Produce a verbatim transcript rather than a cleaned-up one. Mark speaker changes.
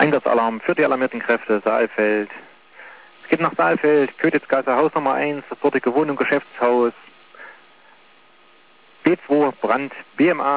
Speaker 1: Einsatzalarm für die alarmierten Kräfte, Saalfeld. Es geht nach Saalfeld, Kötitzgasse, Haus Nummer eins, das dortige Wohnung, Geschäftshaus. B zwei, Brand, B M A.